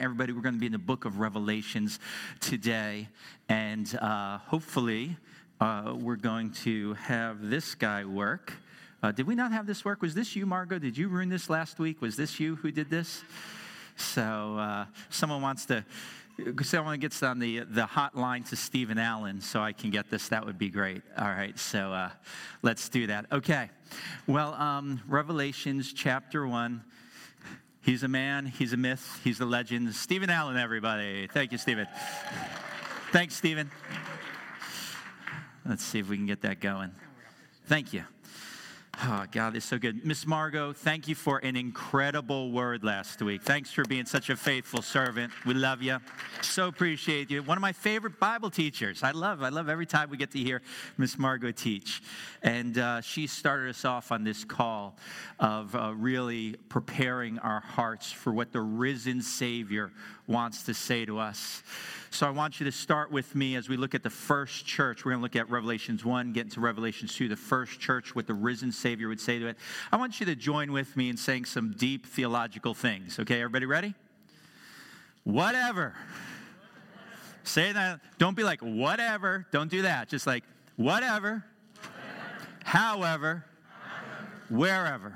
Everybody, we're going to be in the book of Revelations today, and hopefully we're going to have this guy work. Did we not have this work? Was this you, Margot? Did you ruin this last week? Was this you who did this? So someone gets on the hotline to Stephen Allen so I can get this. That would be great. All right, so let's do that. Okay. Well, Revelations chapter 1. He's a man, he's a myth, he's a legend. Stephen Allen, everybody. Thank you, Stephen. Thanks, Stephen. Let's see if we can get that going. Thank you. Oh, God, it's so good. Miss Margot, thank you for an incredible word last week. Thanks for being such a faithful servant. We love you. So appreciate you. One of my favorite Bible teachers. I love every time we get to hear Miss Margot teach. And she started us off on this call of really preparing our hearts for what the risen Savior wants to say to us. So I want you to start with me as we look at the first church. We're going to look at Revelations 1, get into Revelations 2, the first church, what the risen Savior would say to it. I want you to join with me in saying some deep theological things. Okay, everybody ready? Whatever. Say that. Don't be like, whatever. Don't do that. Just like, whatever. However. Wherever.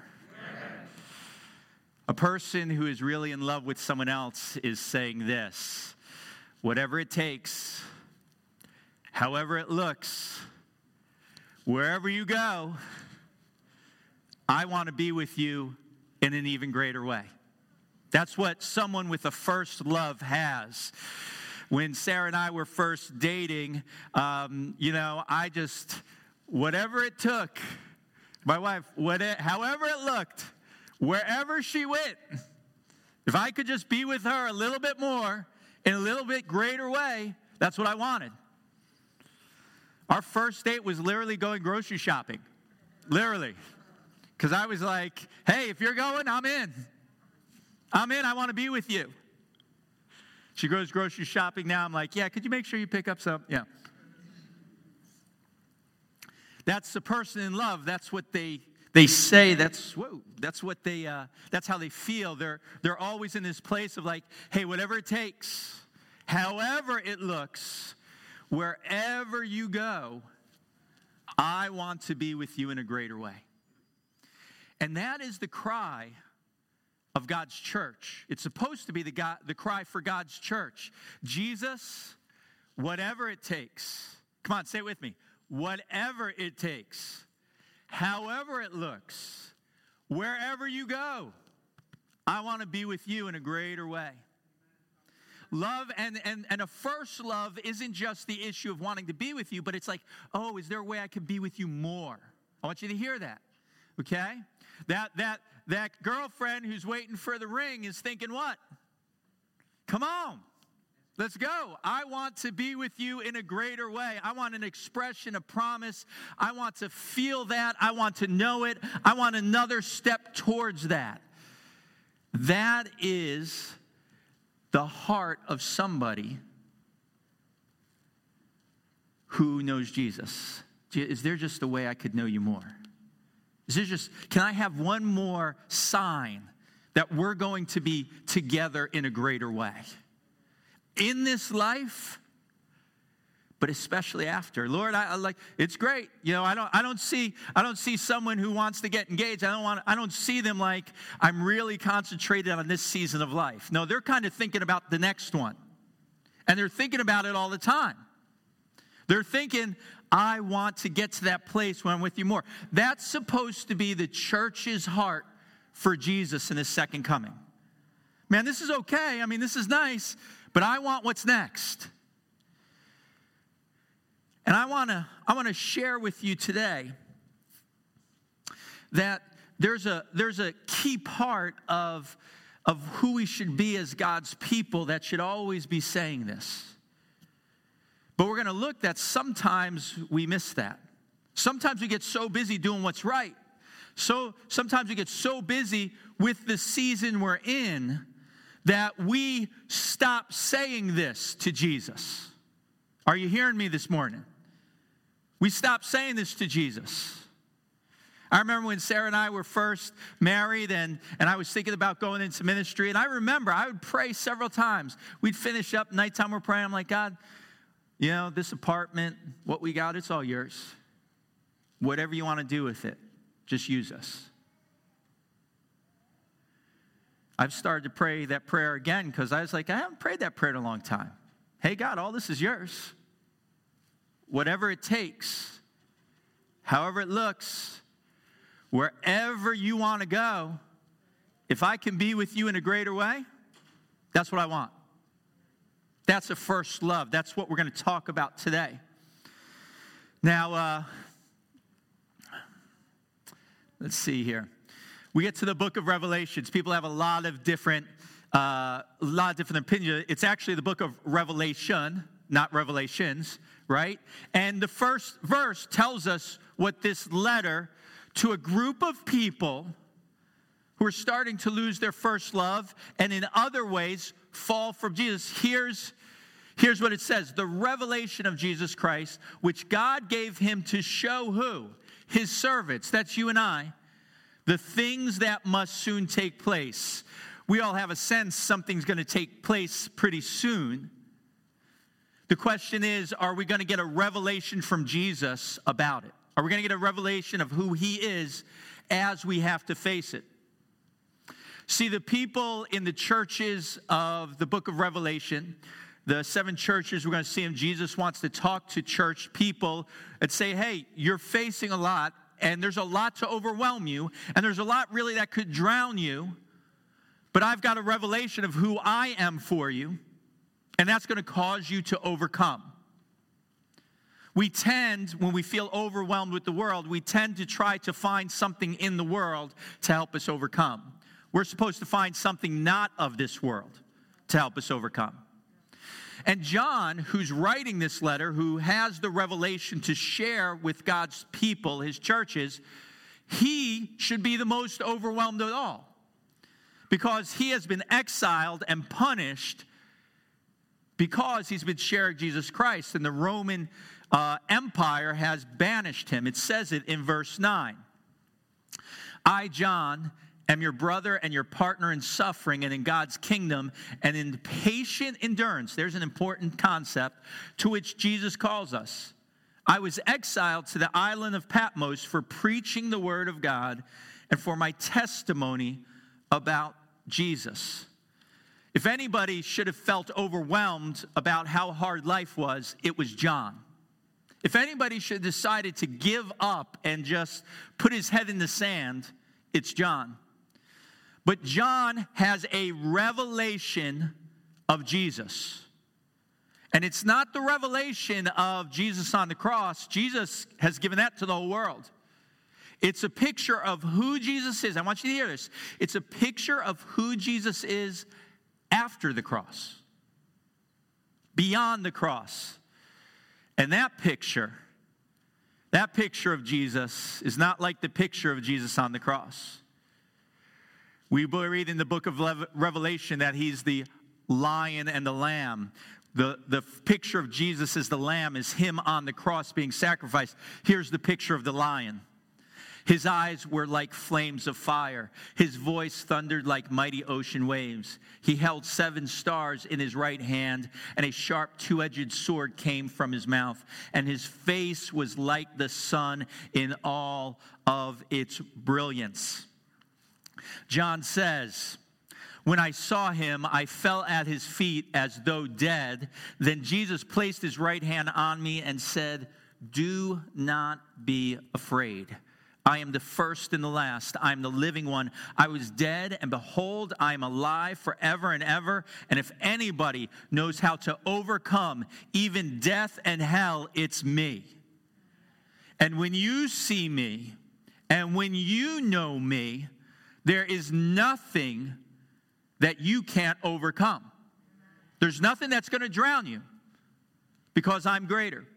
A person who is really in love with someone else is saying this. Whatever it takes, however it looks, wherever you go, I want to be with you in an even greater way. That's what someone with a first love has. When Sarah and I were first dating, I just, whatever it took, my wife, however it looked, wherever she went, if I could just be with her a little bit more, in a little bit greater way, that's what I wanted. Our first date was literally going grocery shopping. Literally. Because I was like, hey, if you're going, I'm in. I want to be with you. She goes grocery shopping now. I'm like, yeah, could you make sure you pick up some? Yeah. That's the person in love. That's what they say. That's how they feel. They're always in this place of like, hey, whatever it takes, however it looks, wherever you go, I want to be with you in a greater way. And that is the cry of God's church. It's supposed to be the cry for God's church. Jesus, whatever it takes. Come on, say it with me. Whatever it takes. However it looks, wherever you go, I want to be with you in a greater way. Love and a first love isn't just the issue of wanting to be with you, but it's like, oh, is there a way I could be with you more? I want you to hear that, okay? That girlfriend who's waiting for the ring is thinking what? Come on. Let's go. I want to be with you in a greater way. I want an expression, a promise. I want to feel that. I want to know it. I want another step towards that. That is the heart of somebody who knows Jesus. Is there just a way I could know you more? Can I have one more sign that we're going to be together in a greater way? In this life, but especially after. Lord, I like, it's great. I don't see someone who wants to get engaged. I don't see them like I'm really concentrated on this season of life. No, they're kind of thinking about the next one. And they're thinking about it all the time. They're thinking, I want to get to that place where I'm with you more. That's supposed to be the church's heart for Jesus in his second coming. Man, this is okay. I mean, this is nice. But I want what's next. And I want to share with you today that there's a key part of who we should be as God's people that should always be saying this. But we're going to look that sometimes we miss that. Sometimes we get so busy doing what's right. So sometimes we get so busy with the season we're in that we stop saying this to Jesus. Are you hearing me this morning? We stop saying this to Jesus. I remember when Sarah and I were first married and I was thinking about going into ministry. And I remember I would pray several times. We'd finish up, nighttime we're praying. I'm like, God, you know, this apartment, what we got, it's all yours. Whatever you want to do with it, just use us. I've started to pray that prayer again because I was like, I haven't prayed that prayer in a long time. Hey, God, all this is yours. Whatever it takes, however it looks, wherever you want to go, if I can be with you in a greater way, that's what I want. That's a first love. That's what we're going to talk about today. Now, let's see here. We get to the book of Revelations. People have a lot of different opinions. It's actually the book of Revelation, not Revelations, right? And the first verse tells us what this letter to a group of people who are starting to lose their first love and in other ways fall from Jesus. Here's what it says. The revelation of Jesus Christ, which God gave him to show who? His servants. That's you and I. The things that must soon take place. We all have a sense something's going to take place pretty soon. The question is, are we going to get a revelation from Jesus about it? Are we going to get a revelation of who he is as we have to face it? See, the people in the churches of the book of Revelation, the 7 churches we're going to see him, Jesus wants to talk to church people and say, hey, you're facing a lot, and there's a lot to overwhelm you, and there's a lot really that could drown you, but I've got a revelation of who I am for you, and that's going to cause you to overcome. We tend, when we feel overwhelmed with the world, we tend to try to find something in the world to help us overcome. We're supposed to find something not of this world to help us overcome. And John, who's writing this letter, who has the revelation to share with God's people, his churches, he should be the most overwhelmed of all. Because he has been exiled and punished because he's been sharing Jesus Christ. And the Roman Empire has banished him. It says it in verse 9. I, John, am your brother and your partner in suffering and in God's kingdom and in patient endurance. There's an important concept to which Jesus calls us. I was exiled to the island of Patmos for preaching the word of God and for my testimony about Jesus. If anybody should have felt overwhelmed about how hard life was, it was John. If anybody should have decided to give up and just put his head in the sand, it's John. But John has a revelation of Jesus. And it's not the revelation of Jesus on the cross. Jesus has given that to the whole world. It's a picture of who Jesus is. I want you to hear this. It's a picture of who Jesus is after the cross, beyond the cross. And that picture of Jesus is not like the picture of Jesus on the cross. We read in the book of Revelation that he's the lion and the lamb. The picture of Jesus as the lamb is him on the cross being sacrificed. Here's the picture of the lion. His eyes were like flames of fire. His voice thundered like mighty ocean waves. He held 7 stars in his right hand, and a sharp 2-edged sword came from his mouth. And his face was like the sun in all of its brilliance. John says, when I saw him, I fell at his feet as though dead. Then Jesus placed his right hand on me and said, do not be afraid. I am the first and the last. I am the living one. I was dead, and behold, I am alive forever and ever. And if anybody knows how to overcome even death and hell, it's me. And when you see me, and when you know me, there is nothing that you can't overcome. There's nothing that's going to drown you because I'm greater.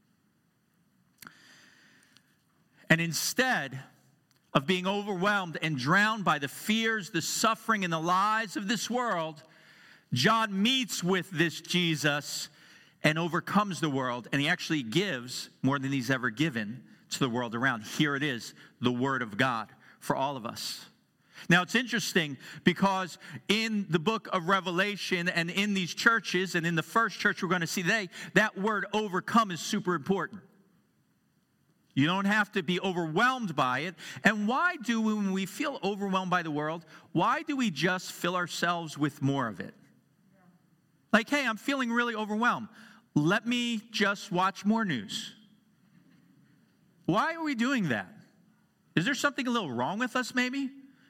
And instead of being overwhelmed and drowned by the fears, the suffering, and the lies of this world, John meets with this Jesus and overcomes the world. And he actually gives more than he's ever given to the world around. Here it is, the Word of God for all of us. Now, it's interesting because in the book of Revelation and in these churches and in the first church we're going to see today, that word overcome is super important. You don't have to be overwhelmed by it. And why do, when we feel overwhelmed by the world, why do we just fill ourselves with more of it? Like, hey, I'm feeling really overwhelmed. Let me just watch more news. Why are we doing that? Is there something a little wrong with us, maybe?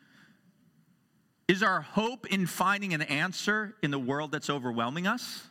Is our hope in finding an answer in the world that's overwhelming us?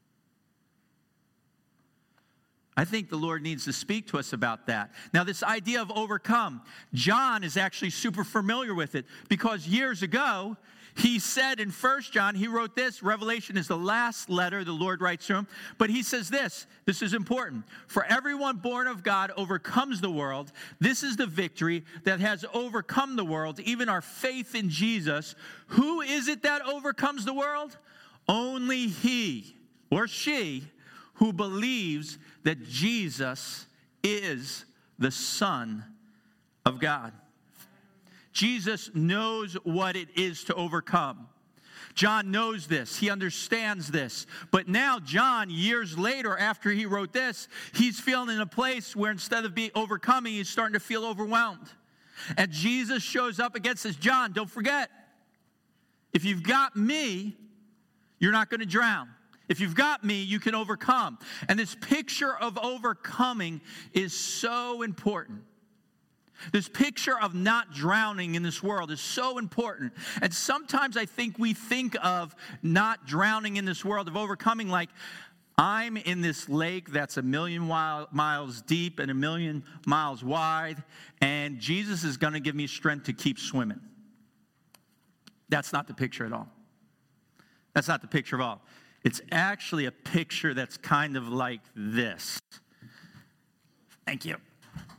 I think the Lord needs to speak to us about that. Now, this idea of overcome, John is actually super familiar with it because years ago, he said in 1 John, he wrote this. Revelation is the last letter the Lord writes to him. But he says this is important. For everyone born of God overcomes the world. This is the victory that has overcome the world, even our faith in Jesus. Who is it that overcomes the world? Only he or she who believes that Jesus is the Son of God. Jesus knows what it is to overcome. John knows this. He understands this. But now John, years later, after he wrote this, he's feeling in a place where instead of being overcoming, he's starting to feel overwhelmed. And Jesus shows up against this. John, don't forget, if you've got me, you're not going to drown. If you've got me, you can overcome. And this picture of overcoming is so important. This picture of not drowning in this world is so important. And sometimes I think we think of not drowning in this world, of overcoming, like I'm in this lake that's 1,000,000 miles deep and 1,000,000 miles wide, and Jesus is going to give me strength to keep swimming. That's not the picture at all. That's not the picture at all. It's actually a picture that's kind of like this. Thank you.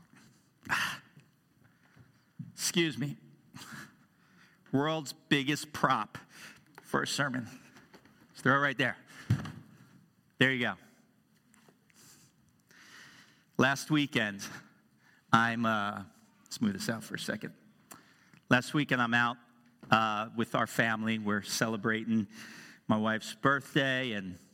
Excuse me. World's biggest prop for a sermon. Just throw it right there. There you go. Last weekend, let's move this out for a second. Last weekend, I'm out with our family. We're celebrating my wife's birthday,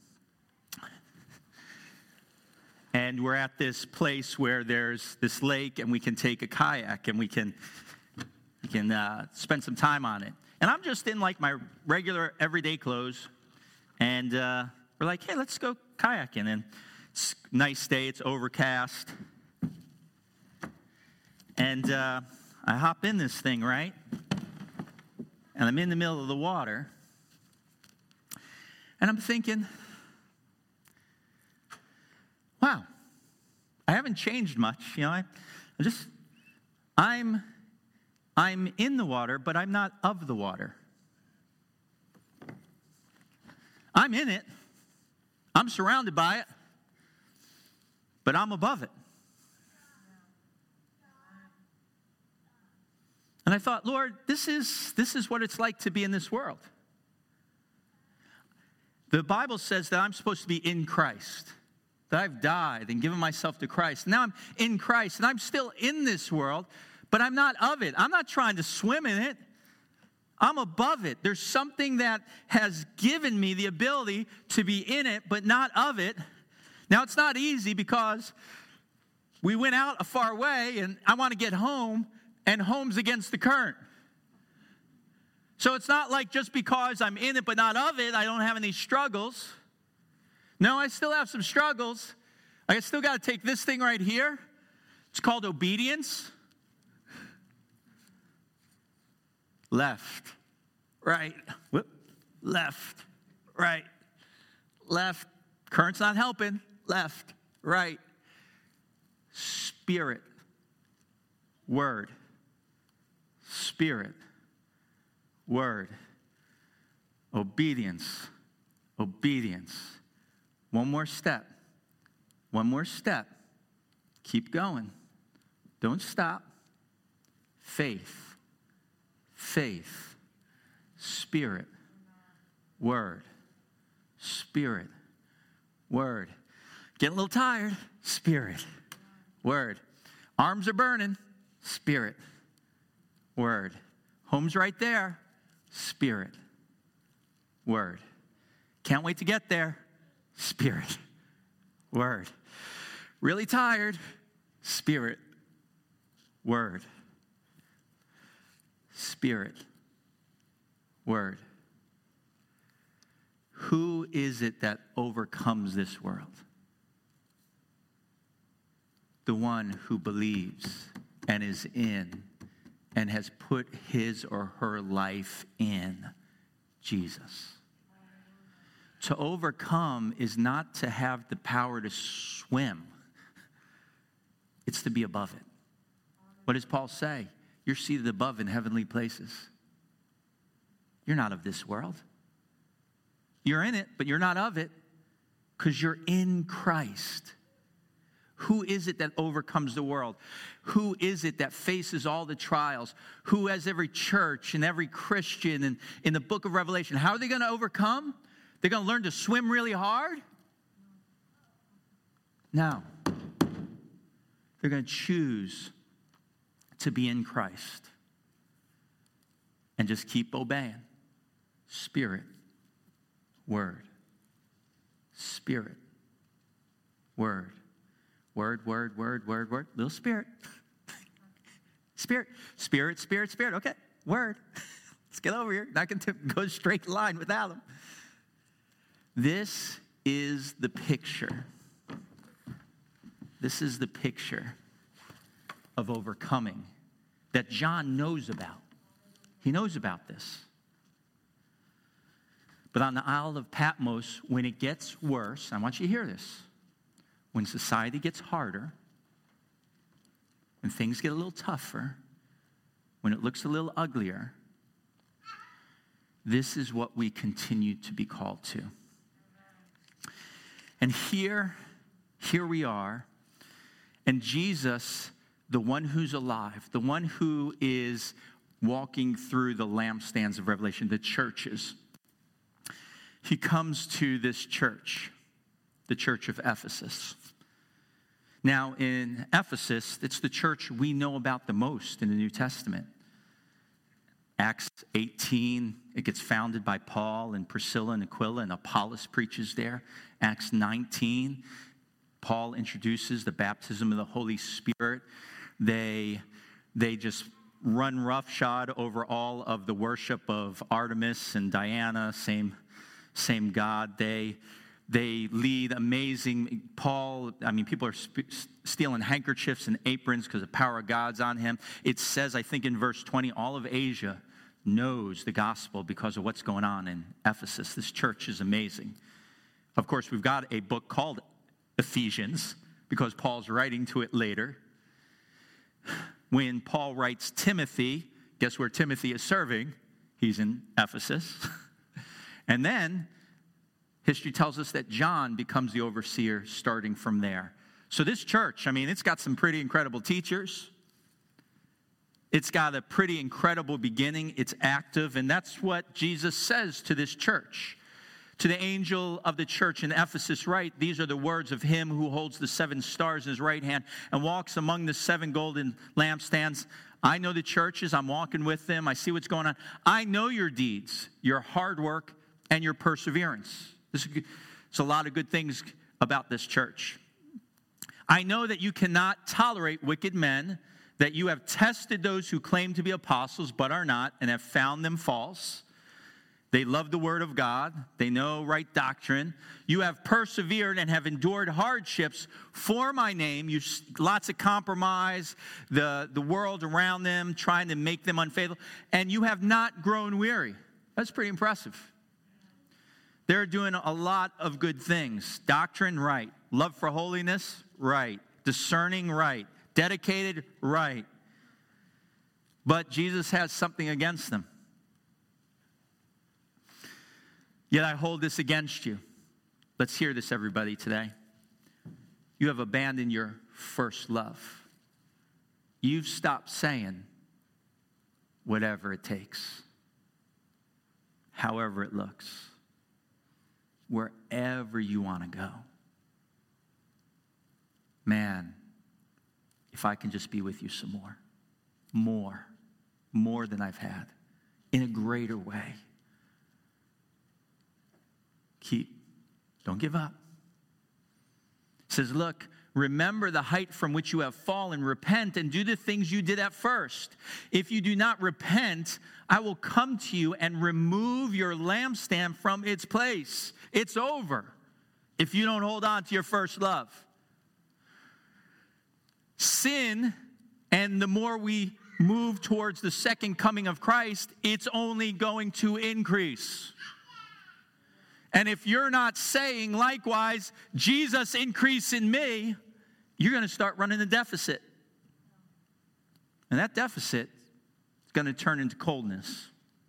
and we're at this place where there's this lake, and we can take a kayak, and we can spend some time on it. And I'm just in like my regular everyday clothes, and we're like, hey, let's go kayaking. And it's a nice day, it's overcast. And I hop in this thing, right? And I'm in the middle of the water. And I'm thinking, wow, I haven't changed much. You know, I'm in the water, but I'm not of the water. I'm in it. I'm surrounded by it, but I'm above it. And I thought, Lord, this is what it's like to be in this world. The Bible says that I'm supposed to be in Christ, that I've died and given myself to Christ. Now I'm in Christ, and I'm still in this world, but I'm not of it. I'm not trying to swim in it. I'm above it. There's something that has given me the ability to be in it, but not of it. Now, it's not easy because we went out a far way, and I want to get home, and home's against the current. So it's not like just because I'm in it but not of it, I don't have any struggles. No, I still have some struggles. I still got to take this thing right here. It's called obedience. Left, right, whoop, left, right, left. Current's not helping. Left, right. Spirit, word. Spirit, word. Obedience, obedience. One more step. One more step. Keep going. Don't stop. Faith, faith. Spirit, word. Spirit, word. Getting a little tired. Spirit, word. Arms are burning. Spirit. Word. Home's right there. Spirit. Word. Can't wait to get there. Spirit. Word. Really tired. Spirit. Word. Spirit. Word. Who is it that overcomes this world? The one who believes and is in and has put his or her life in Jesus. To overcome is not to have the power to swim. It's to be above it. What does Paul say? You're seated above in heavenly places. You're not of this world. You're in it, but you're not of it because you're in Christ. Who is it that overcomes the world? Who is it that faces all the trials? Who has every church and every Christian and in the book of Revelation? How are they going to overcome? They're going to learn to swim really hard? No. They're going to choose to be in Christ and just keep obeying. Spirit. Word. Spirit. Word. Word, word, word, word, word. Little spirit. Spirit. Spirit, spirit, spirit. Okay. Word. Let's get over here. Not going to go straight line without them. This is the picture. This is the picture of overcoming that John knows about. He knows about this. But on the Isle of Patmos, when it gets worse, I want you to hear this. When society gets harder, when things get a little tougher, when it looks a little uglier, this is what we continue to be called to. And here we are, and Jesus, the one who's alive, the one who is walking through the lampstands of Revelation, the churches, he comes to this church, the church of Ephesus. Now, in Ephesus, it's the church we know about the most in the New Testament. Acts 18, it gets founded by Paul and Priscilla and Aquila, and Apollos preaches there. Acts 19, Paul introduces the baptism of the Holy Spirit. They just run roughshod over all of the worship of Artemis and Diana, same God. They lead amazing. People are stealing handkerchiefs and aprons because the power of God's on him. It says, I think in verse 20, all of Asia knows the gospel because of what's going on in Ephesus. This church is amazing. Of course, we've got a book called Ephesians because Paul's writing to it later. When Paul writes Timothy, guess where Timothy is serving? He's in Ephesus. And then history tells us that John becomes the overseer starting from there. So this church, it's got some pretty incredible teachers. It's got a pretty incredible beginning. It's active, and that's what Jesus says to this church. To the angel of the church in Ephesus, write, these are the words of him who holds the 7 stars in his right hand and walks among the 7 golden lampstands. I know the churches. I'm walking with them. I see what's going on. I know your deeds, your hard work, and your perseverance. There's a lot of good things about this church. I know that you cannot tolerate wicked men, that you have tested those who claim to be apostles but are not, and have found them false. They love the word of God. They know right doctrine. You have persevered and have endured hardships for my name. Lots of compromise, the world around them, trying to make them unfaithful. And you have not grown weary. That's pretty impressive. They're doing a lot of good things. Doctrine, right. Love for holiness, right. Discerning, right. Dedicated, right. But Jesus has something against them. Yet I hold this against you. Let's hear this, everybody, today. You have abandoned your first love. You've stopped saying whatever it takes, however it looks, wherever you want to go. Man, if I can just be with you some more than I've had, in a greater way. Don't give up. It says, look, remember the height from which you have fallen. Repent and do the things you did at first. If you do not repent, I will come to you and remove your lampstand from its place. It's over if you don't hold on to your first love. Sin, and the more we move towards the second coming of Christ, it's only going to increase. And if you're not saying, likewise, Jesus, increase in me, you're going to start running a deficit. And that deficit is going to turn into coldness.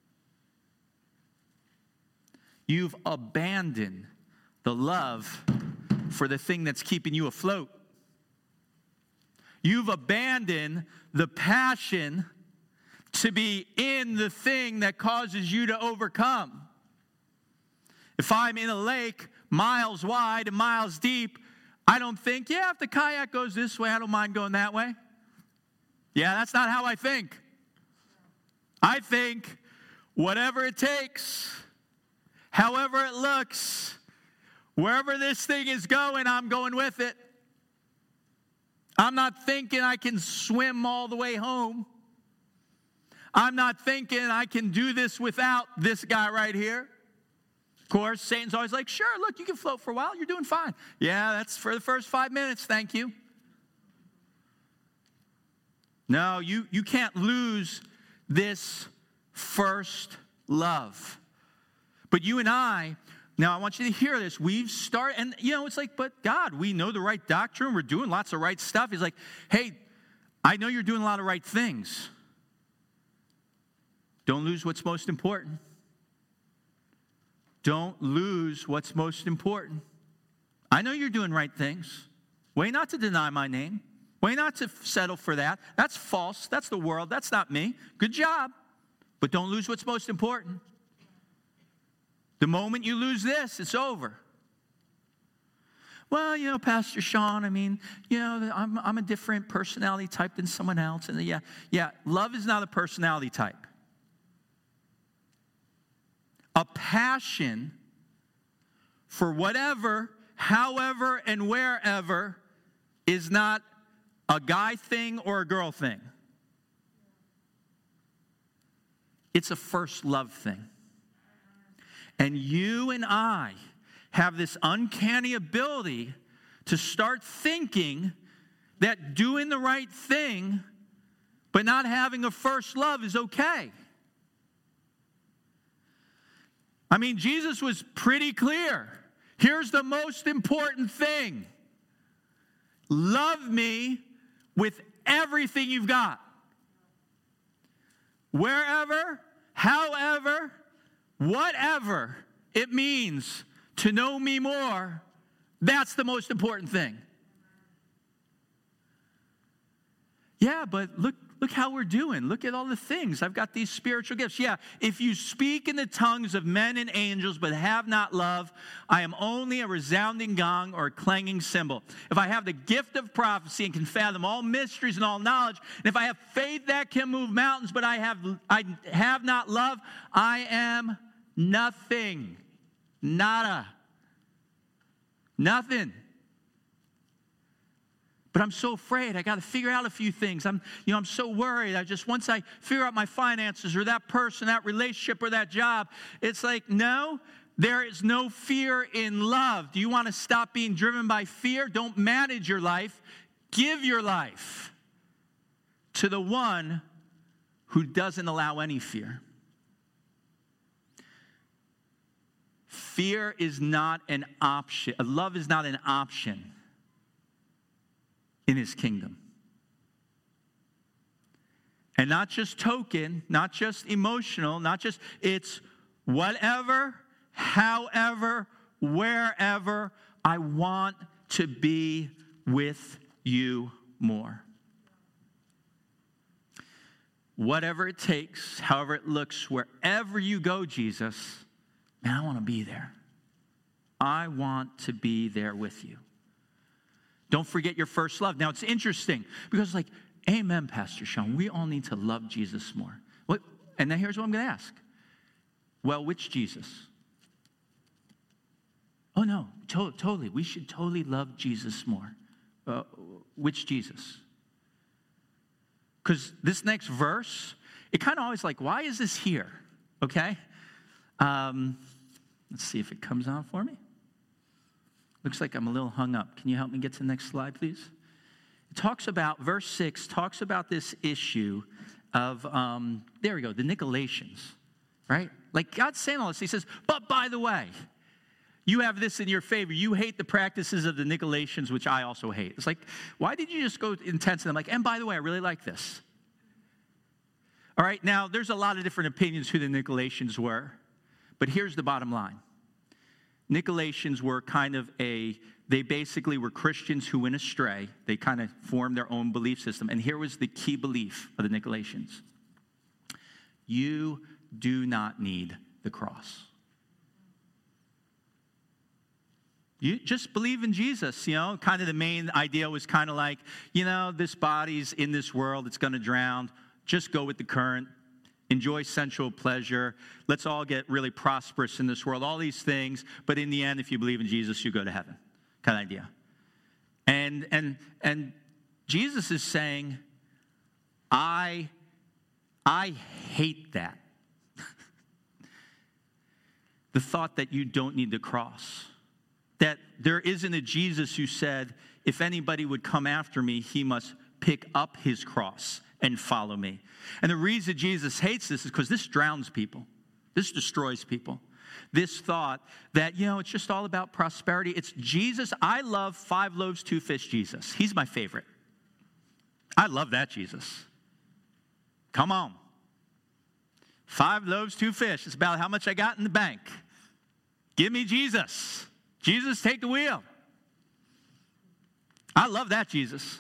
You've abandoned the love for the thing that's keeping you afloat. You've abandoned the passion to be in the thing that causes you to overcome. If I'm in a lake miles wide and miles deep, I don't think, if the kayak goes this way, I don't mind going that way. Yeah, that's not how I think. I think whatever it takes, however it looks, wherever this thing is going, I'm going with it. I'm not thinking I can swim all the way home. I'm not thinking I can do this without this guy right here. Of course, Satan's always like, sure, look, you can float for a while. You're doing fine. Yeah, that's for the first 5 minutes. Thank you. No, you can't lose this first love. But you and I, now I want you to hear this. We've started, and it's like, but God, we know the right doctrine. We're doing lots of right stuff. He's like, hey, I know you're doing a lot of right things. Don't lose what's most important. Don't lose what's most important. I know you're doing right things. Way not to deny my name. Way not to settle for that. That's false. That's the world. That's not me. Good job. But don't lose what's most important. The moment you lose this, it's over. Well, Pastor Sean, I'm a different personality type than someone else. And yeah, love is not a personality type. A passion for whatever, however, and wherever is not a guy thing or a girl thing. It's a first love thing. And you and I have this uncanny ability to start thinking that doing the right thing but not having a first love is okay. Jesus was pretty clear. Here's the most important thing. Love me with everything you've got. Wherever, however, whatever it means to know me more, that's the most important thing. Yeah, but look how we're doing. Look at all the things. I've got these spiritual gifts. Yeah, if you speak in the tongues of men and angels but have not love, I am only a resounding gong or a clanging cymbal. If I have the gift of prophecy and can fathom all mysteries and all knowledge, and if I have faith that can move mountains but I have not love, I am nothing. Nada. Nothing. But I'm so afraid. I got to figure out a few things. I'm so worried. Once I figure out my finances or that person, that relationship or that job, it's like, no, there is no fear in love. Do you want to stop being driven by fear? Don't manage your life. Give your life to the one who doesn't allow any fear. Fear is not an option. Love is not an option in his kingdom. And not just token, not just emotional, it's whatever, however, wherever, I want to be with you more. Whatever it takes, however it looks, wherever you go, Jesus, man, I want to be there. I want to be there with you. Don't forget your first love. Now, it's interesting because like, amen, Pastor Sean, we all need to love Jesus more. What? And now here's what I'm going to ask. Well, which Jesus? Oh, no, totally. We should totally love Jesus more. Which Jesus? Because this next verse, it kind of always like, why is this here? Okay? Let's see if it comes on for me. Looks like I'm a little hung up. Can you help me get to the next slide, please? It talks about, verse 6 talks about this issue of, there we go, the Nicolaitans, right? Like God's saying all this. He says, but by the way, you have this in your favor. You hate the practices of the Nicolaitans, which I also hate. It's like, why did you just go intense? And I'm like, and by the way, I really like this. All right, now, there's a lot of different opinions who the Nicolaitans were, but here's the bottom line. Nicolaitans were they basically were Christians who went astray. They kind of formed their own belief system. And here was the key belief of the Nicolaitans. You do not need the cross. You just believe in Jesus, kind of the main idea was kind of like, this body's in this world, it's going to drown. Just go with the current. Enjoy sensual pleasure. Let's all get really prosperous in this world. All these things, but in the end, if you believe in Jesus, you go to heaven. Kind of idea. And Jesus is saying, I hate that. The thought that you don't need the cross. That there isn't a Jesus who said, if anybody would come after me, he must pick up his cross and follow me. And the reason Jesus hates this is because this drowns people. This destroys people. This thought that, it's just all about prosperity. It's Jesus. I love 5 loaves, 2 fish Jesus. He's my favorite. I love that Jesus. Come on. 5 loaves, 2 fish. It's about how much I got in the bank. Give me Jesus. Jesus, take the wheel. I love that Jesus.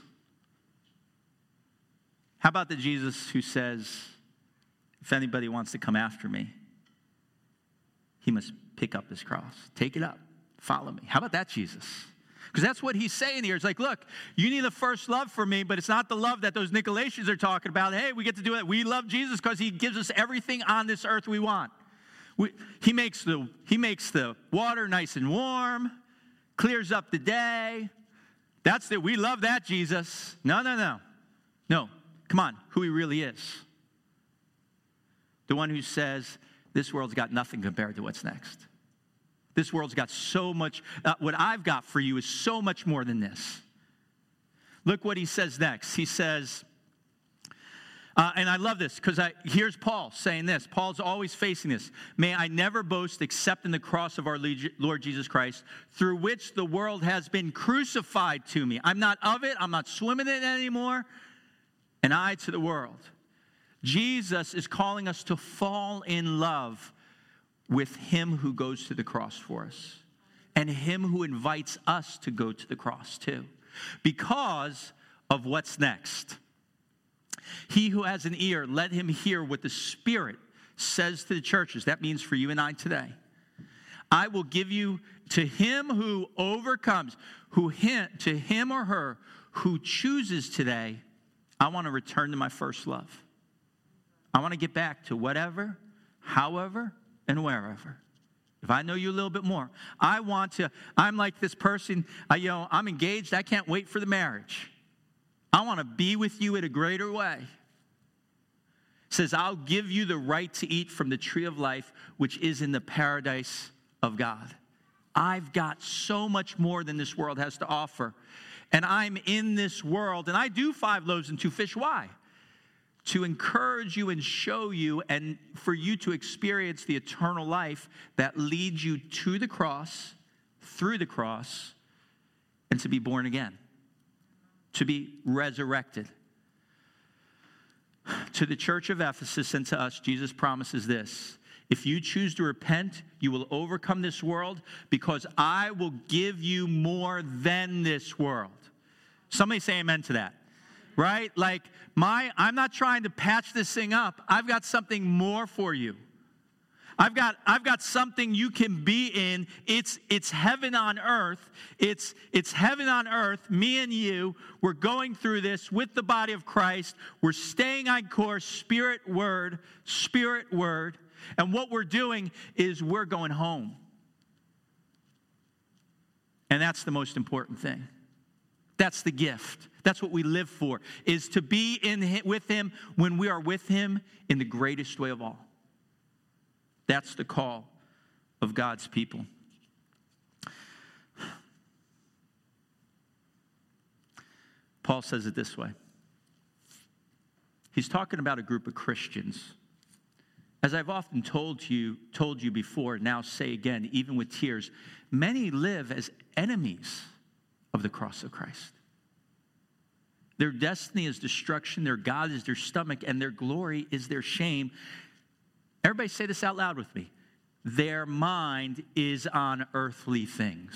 How about the Jesus who says, if anybody wants to come after me, he must pick up his cross. Take it up. Follow me. How about that Jesus? Because that's what he's saying here. It's like, look, you need a first love for me, but it's not the love that those Nicolaitans are talking about. Hey, we get to do it. We love Jesus because he gives us everything on this earth we want. He makes the water nice and warm, clears up the day. We love that Jesus. No. Come on, who he really is. The one who says, this world's got nothing compared to what's next. This world's got so much. What I've got for you is so much more than this. Look what he says next. He says, and I love this because here's Paul saying this. Paul's always facing this. May I never boast except in the cross of our Lord Jesus Christ, through which the world has been crucified to me. I'm not of it. I'm not swimming in it anymore. And I to the world. Jesus is calling us to fall in love with him who goes to the cross for us. And him who invites us to go to the cross too. Because of what's next. He who has an ear, let him hear what the Spirit says to the churches. That means for you and I today. I will give you to him who overcomes, to him or her who chooses today, I want to return to my first love. I want to get back to whatever, however, and wherever. If I know you a little bit more, I'm like this person, I'm engaged, I can't wait for the marriage. I want to be with you in a greater way. It says, I'll give you the right to eat from the tree of life, which is in the paradise of God. I've got so much more than this world has to offer. And I'm in this world, and I do 5 loaves and 2 fish. Why? To encourage you and show you, and for you to experience the eternal life that leads you to the cross, through the cross, and to be born again, to be resurrected. To the church of Ephesus and to us, Jesus promises this. If you choose to repent, you will overcome this world because I will give you more than this world. Somebody say amen to that. Right? Like, I'm not trying to patch this thing up. I've got something more for you. I've got something you can be in. It's heaven on earth. It's heaven on earth. Me and you, we're going through this with the body of Christ. We're staying on course, spirit, word. And what we're doing is we're going home. And that's the most important thing. That's the gift. That's what we live for, is to be with him when we are with him in the greatest way of all. That's the call of God's people. Paul says it this way. He's talking about a group of Christians. As I've often told you before, now say again, even with tears, many live as enemies of the cross of Christ. Their destiny is destruction, their God is their stomach, and their glory is their shame. Everybody say this out loud with me. Their mind is on earthly things.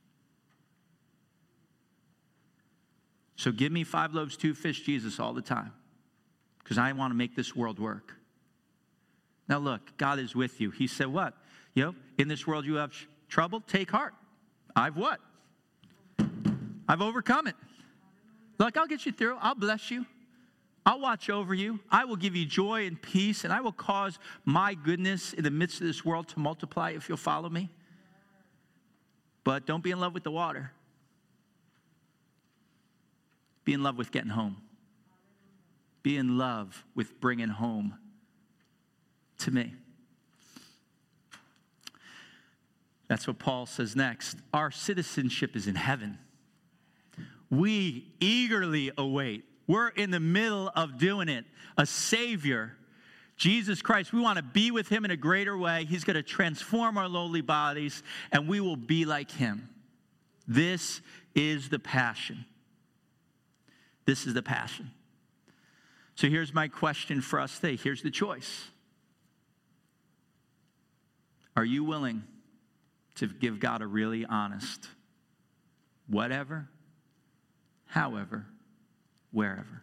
So give me 5 loaves, 2 fish, Jesus, all the time, because I want to make this world work. Now look, God is with you. He said what? In this world you have trouble, take heart. I've what? I've overcome it. Look, I'll get you through. I'll bless you. I'll watch over you. I will give you joy and peace, and I will cause my goodness in the midst of this world to multiply if you'll follow me. But don't be in love with the water. Be in love with getting home. Be in love with bringing home to me. That's what Paul says next. Our citizenship is in heaven. We eagerly await. We're in the middle of doing it. A Savior, Jesus Christ. We want to be with him in a greater way. He's going to transform our lowly bodies, and we will be like him. This is the passion. This is the passion. So here's my question for us today. Here's the choice. Are you willing to give God a really honest, whatever, however, wherever?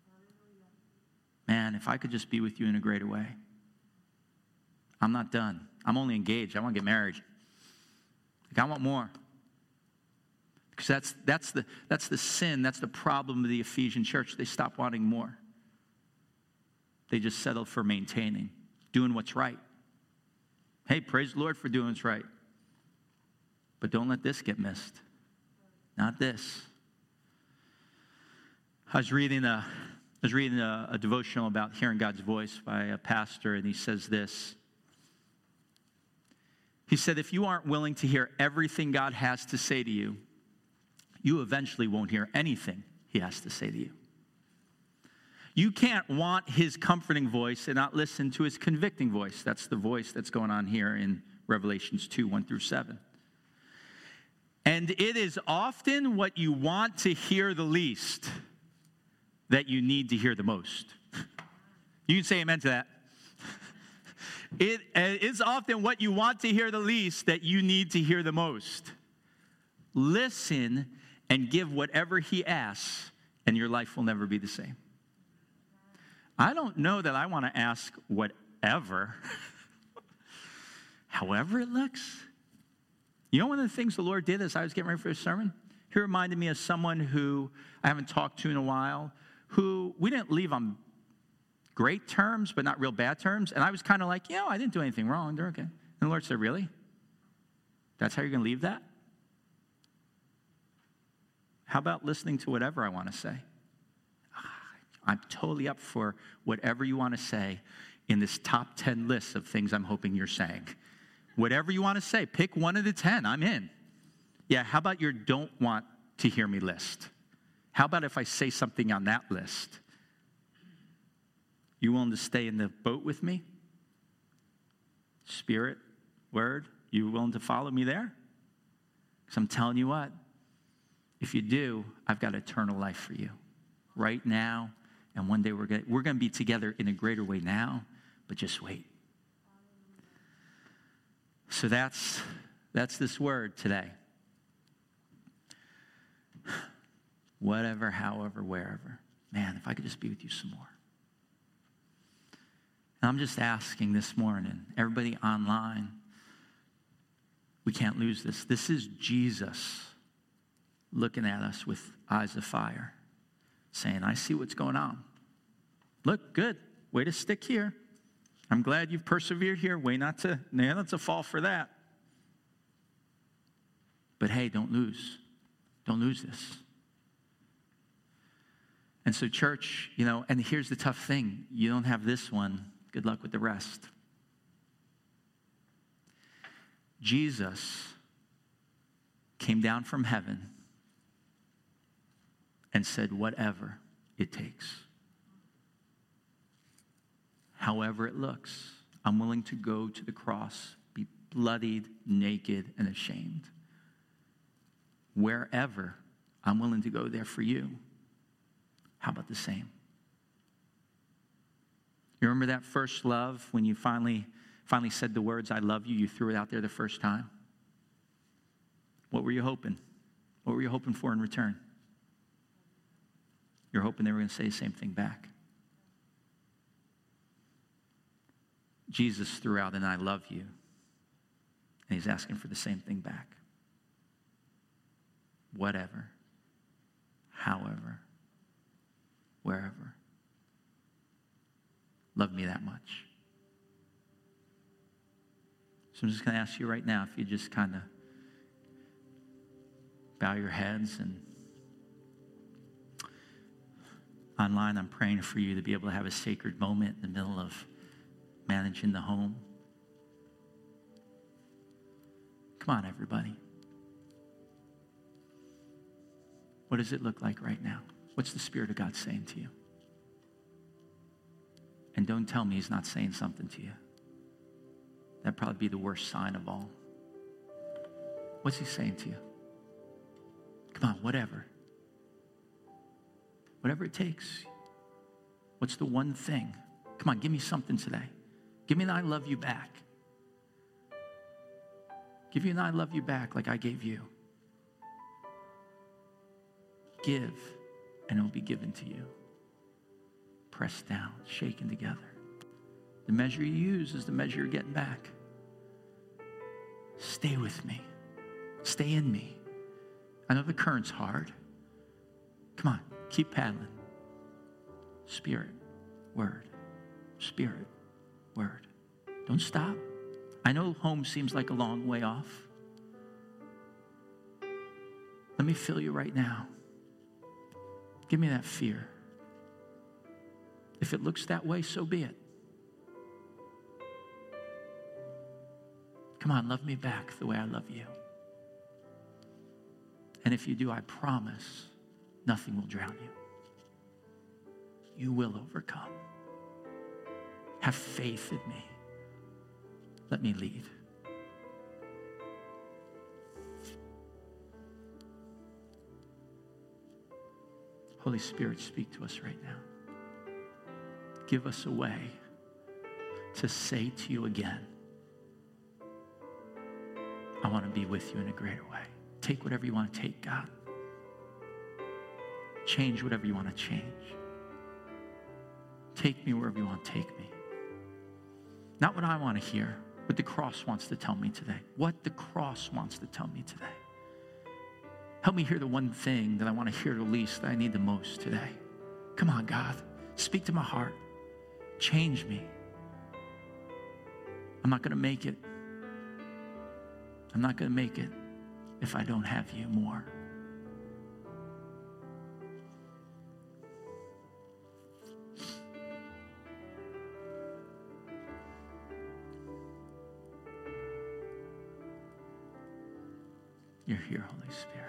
Man, if I could just be with you in a greater way. I'm not done. I'm only engaged. I want to get married. I want more. Because that's the sin. That's the problem of the Ephesian church. They stop wanting more. They just settle for maintaining, doing what's right. Hey, praise the Lord for doing what's right. But don't let this get missed. Not this. I was reading a devotional about hearing God's voice by a pastor, and he says this. He said, if you aren't willing to hear everything God has to say to you, you eventually won't hear anything he has to say to you. You can't want his comforting voice and not listen to his convicting voice. That's the voice that's going on here in Revelations 2, 1 through 7. And it is often what you want to hear the least that you need to hear the most. You can say amen to that. It is often what you want to hear the least that you need to hear the most. Listen and give whatever he asks, and your life will never be the same. I don't know that I want to ask whatever, however it looks. You know, one of the things the Lord did as I was getting ready for a sermon? He reminded me of someone who I haven't talked to in a while, who we didn't leave on great terms, but not real bad terms. And I was kind of like, I didn't do anything wrong. They're okay. And the Lord said, really? That's how you're going to leave that? How about listening to whatever I want to say? I'm totally up for whatever you want to say in this top 10 list of things I'm hoping you're saying. Whatever you want to say, pick one of the 10, I'm in. Yeah, how about your don't want to hear me list? How about if I say something on that list? You willing to stay in the boat with me? Spirit, word, you willing to follow me there? Because I'm telling you what, if you do, I've got eternal life for you right now. And one day we're going to be together in a greater way now, but just wait. So that's this word today. Whatever, however, wherever. Man, if I could just be with you some more. And I'm just asking this morning, everybody online, we can't lose this. This is Jesus looking at us with eyes of fire, saying, I see what's going on. Look, good. Way to stick here. I'm glad you've persevered here. Way not to fall for that. But hey, don't lose. Don't lose this. And so church, and here's the tough thing. You don't have this one. Good luck with the rest. Jesus came down from heaven and said, whatever it takes. However it looks, I'm willing to go to the cross, be bloodied, naked, and ashamed. Wherever, I'm willing to go there for you. How about the same? You remember that first love when you finally said the words, I love you, you threw it out there the first time? What were you hoping? What were you hoping for in return? You're hoping they were going to say the same thing back. Jesus threw out an I love you, and he's asking for the same thing back. Whatever, however, wherever. Love me that much. So I'm just going to ask you right now if you just kind of bow your heads, and online I'm praying for you to be able to have a sacred moment in the middle of managing the home. Come on, everybody. What does it look like right now? What's the Spirit of God saying to you? And don't tell me he's not saying something to you. That'd probably be the worst sign of all. What's he saying to you? Come on, whatever. Whatever it takes. What's the one thing? Come on, give me something today. Give me an I love you back. Give you an I love you back like I gave you. Give, and it will be given to you. Pressed down, shaken together. The measure you use is the measure you're getting back. Stay with me. Stay in me. I know the current's hard. Come on, keep paddling. Spirit, word. Spirit, word. Don't stop. I know home seems like a long way off. Let me fill you right now. Give me that fear. If it looks that way, so be it. Come on, love me back the way I love you. And if you do, I promise nothing will drown you. You will overcome. Have faith in me. Let me lead. Holy Spirit, speak to us right now. Give us a way to say to you again, I want to be with you in a greater way. Take whatever you want to take, God. Change whatever you want to change. Take me wherever you want to take me. Not what I want to hear, what the cross wants to tell me today. What the cross wants to tell me today. Help me hear the one thing that I want to hear the least, that I need the most today. Come on, God. Speak to my heart. Change me. I'm not going to make it. I'm not going to make it if I don't have you more. You're here, Holy Spirit.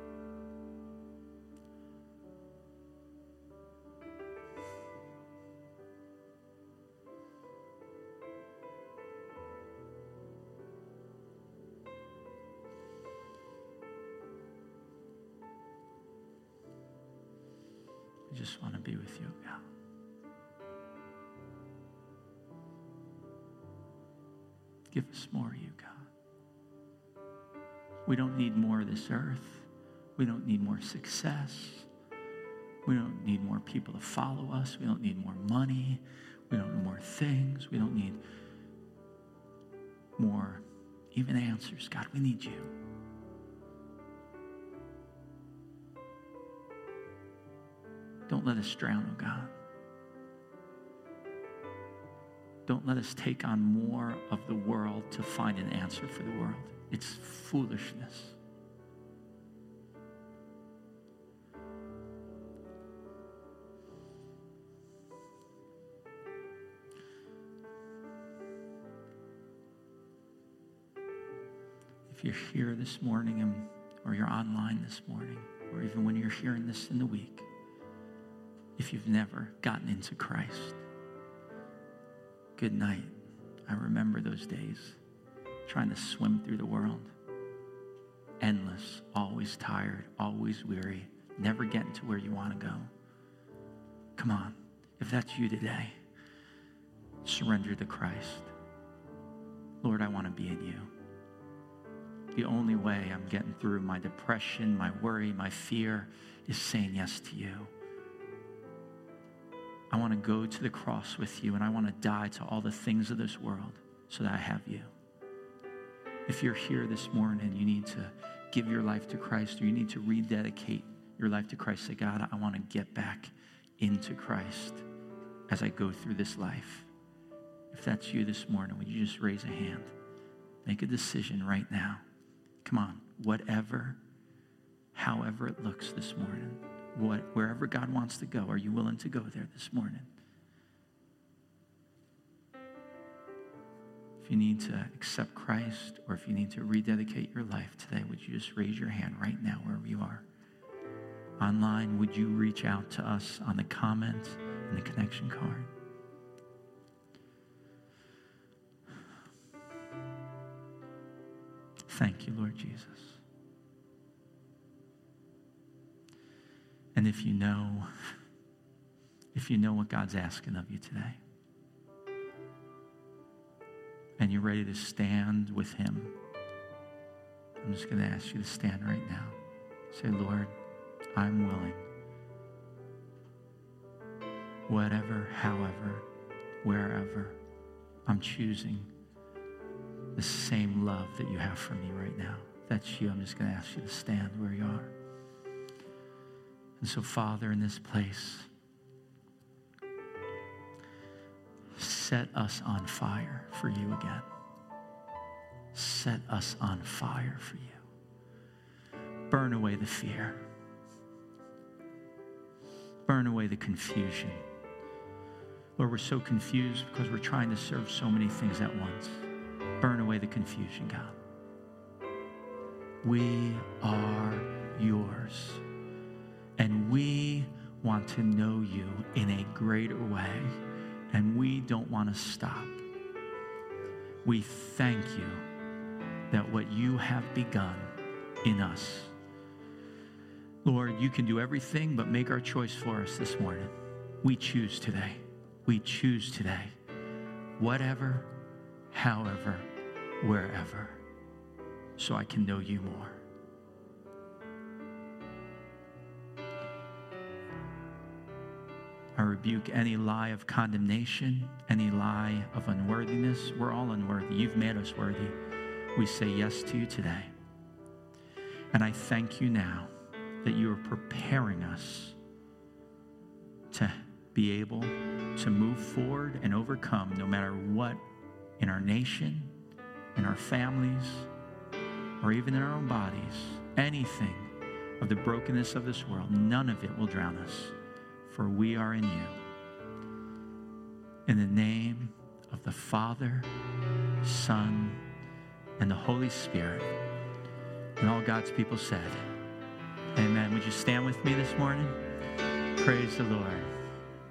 I just want to be with you, God. Give us more of you, God. We don't need more of this earth. We don't need more success. We don't need more people to follow us. We don't need more money. We don't need more things. We don't need more even answers. God, we need you. Don't let us drown, oh God. Don't let us take on more of the world to find an answer for the world. It's foolishness. If you're here this morning or you're online this morning, or even when you're hearing this in the week, if you've never gotten into Christ, good night. I remember those days trying to swim through the world. Endless, always tired, always weary, never getting to where you want to go. Come on, if that's you today, surrender to Christ. Lord, I want to be in you. The only way I'm getting through my depression, my worry, my fear is saying yes to you. I want to go to the cross with you, and I want to die to all the things of this world so that I have you. If you're here this morning and you need to give your life to Christ, or you need to rededicate your life to Christ, say, God, I want to get back into Christ as I go through this life. If that's you this morning, would you just raise a hand? Make a decision right now. Come on, whatever, however it looks this morning, wherever God wants to go, are you willing to go there this morning? If you need to accept Christ, or if you need to rededicate your life today, would you just raise your hand right now wherever you are? Online, would you reach out to us on the comment and the connection card? Thank you, Lord Jesus. And if you know what God's asking of you today, and you're ready to stand with him, I'm just going to ask you to stand right now. Say, Lord, I'm willing. Whatever, however, wherever, I'm choosing the same love that you have for me right now. If that's you, I'm just going to ask you to stand where you are. And so, Father, in this place, set us on fire for you again. Set us on fire for you. Burn away the fear. Burn away the confusion. Lord, we're so confused because we're trying to serve so many things at once. Burn away the confusion, God. We are yours. And we want to know you in a greater way. And we don't want to stop. We thank you that what you have begun in us. Lord, you can do everything but make our choice for us this morning. We choose today. We choose today. Whatever, however, wherever, so I can know you more. I rebuke any lie of condemnation, any lie of unworthiness. We're all unworthy. You've made us worthy. We say yes to you today. And I thank you now that you are preparing us to be able to move forward and overcome no matter what in our nation, in our families, or even in our own bodies, anything of the brokenness of this world. None of it will drown us, for we are in you. In the name of the Father, Son, and the Holy Spirit. And all God's people said, amen. Would you stand with me this morning? Praise the Lord.